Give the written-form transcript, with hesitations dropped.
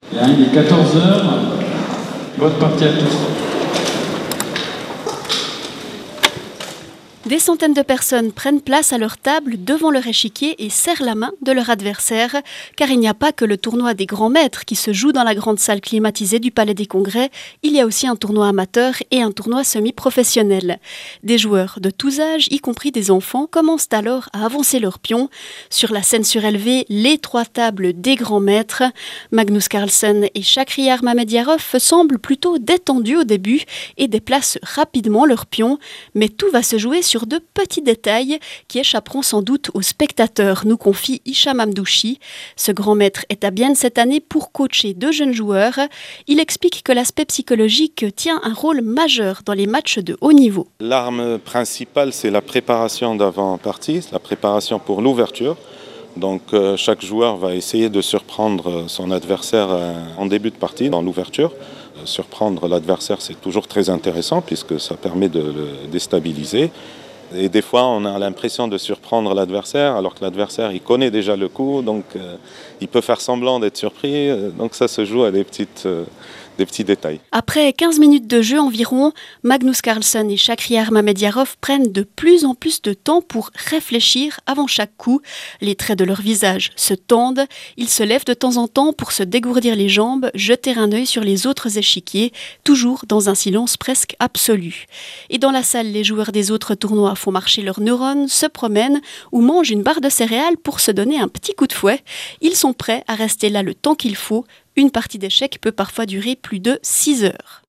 Bien, il est 14 heures. Bonne partie à tous. Des centaines de personnes prennent place à leur table devant leur échiquier et serrent la main de leur adversaire, car il n'y a pas que le tournoi des grands maîtres qui se joue dans la grande salle climatisée du Palais des Congrès, il y a aussi un tournoi amateur et un tournoi semi-professionnel. Des joueurs de tous âges, y compris des enfants, commencent alors à avancer leurs pions. Sur la scène surélevée, les trois tables des grands maîtres. Magnus Carlsen et Shakhriyar Mamediarov semblent plutôt détendus au début et déplacent rapidement leurs pions, mais tout va se jouer sur de petits détails qui échapperont sans doute aux spectateurs, nous confie Hicham Amdouchi. Ce grand maître est à Bienne cette année pour coacher deux jeunes joueurs. Il explique que l'aspect psychologique tient un rôle majeur dans les matchs de haut niveau. L'arme principale, c'est la préparation d'avant-partie, la préparation pour l'ouverture. Donc chaque joueur va essayer de surprendre son adversaire en début de partie, dans l'ouverture. Surprendre l'adversaire, c'est toujours très intéressant puisque ça permet de le déstabiliser. Et des fois, on a l'impression de surprendre l'adversaire, alors que l'adversaire, il connaît déjà le coup, donc il peut faire semblant d'être surpris. Donc ça se joue à des petits détails. Après 15 minutes de jeu environ, Magnus Carlsen et Shakhriyar Mamediarov prennent de plus en plus de temps pour réfléchir avant chaque coup. Les traits de leur visage se tendent, ils se lèvent de temps en temps pour se dégourdir les jambes, jeter un œil sur les autres échiquiers, toujours dans un silence presque absolu. Et dans la salle, les joueurs des autres tournois font marcher leurs neurones, se promènent ou mangent une barre de céréales pour se donner un petit coup de fouet. Ils sont prêts à rester là le temps qu'il faut. Une partie d'échecs peut parfois durer plus de 6 heures.